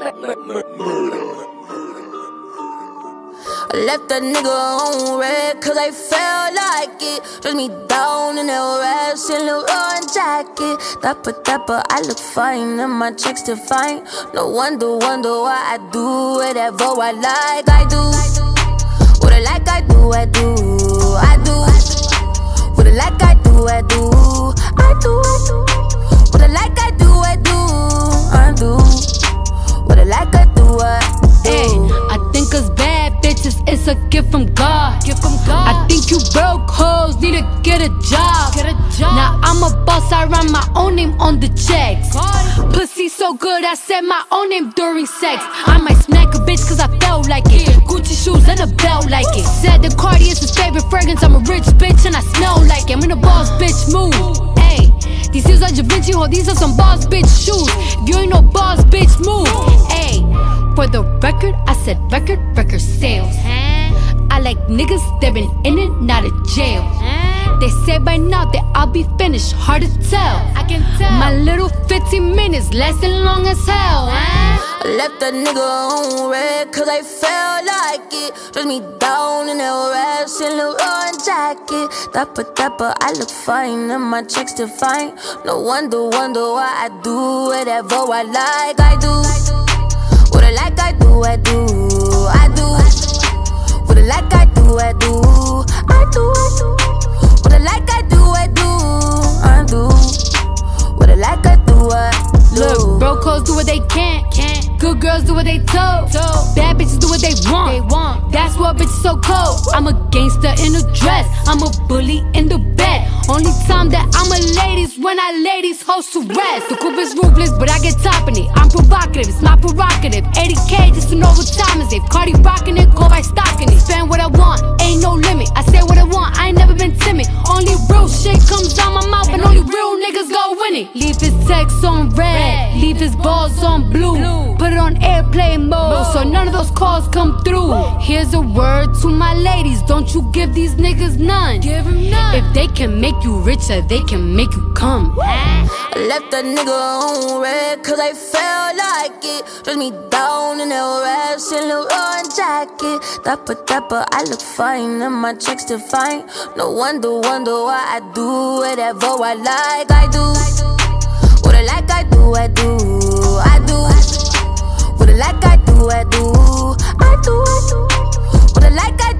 I left that nigga on red cause I felt like it. Dress me down in that red Saint Laurent jacket. Dapper, I look fine and my checks define. No wonder why I do whatever I like. I do what I like, I do. I do what I like, I do. What I like, I do. What I like, I do. Hey, I think us bad bitches, it's a gift from God. I think you broke hoes need to get a job. Now I'm a boss, I write my own name on the checks. Pussy so good, I said my own name during sex. I might smack a bitch cause I felt like it. Gucci shoes and a belt like it. Said the Cardi is his favorite fragrance. I'm a rich bitch and I smell like it. I'm in a boss bitch mood. Hey, these heels are Da Vinci, ho, these are some boss bitch shoes. If you ain't no boss bitch move. Hey, for the record, I said record sales. I like niggas that been in and out of jail. They say by now that I'll be finished, hard to tell. I can tell. My little 15 minutes lasting long as hell. I left that nigga on red cause I felt like it. Dress me down in that red Saint Laurent jacket. Dapper, I look fine and my checks define. No wonder why I do whatever I like. I do what I like, I do. What I like, I do. What I like, I do. What I like, I do. Look, broke hoes do what they can't. Good girls do what they told. Bad bitches do what they want. That's why bitches so cold. I'm a gangster in a dress. I'm a bully in the bed. Only time that I'm a lady's when I lay these hoes to rest. The coupe is ruthless, but I get top in it. I'm provocative, it's my prerogative. 80K just to know what time is it. Cardi rockin' it, go by stocking it. Spend what I want, ain't no limit. I say what I want, I ain't never been timid. Only real shit comes out my mouth, and only real niggas go win it. Leave his text on red, leave his balls on blue. Put it on airplane mode, so none of those calls come through. Here's a word to my ladies, don't you give these niggas none. If they can make you richer, they can make you come. I left that nigga on red cause I felt like it. Dress me down in that red Saint Laurent jacket. Dapper, I look fine and my checks define. No wonder why I do whatever I like. I do what I like, I do. What I like, I do. What I like, I do.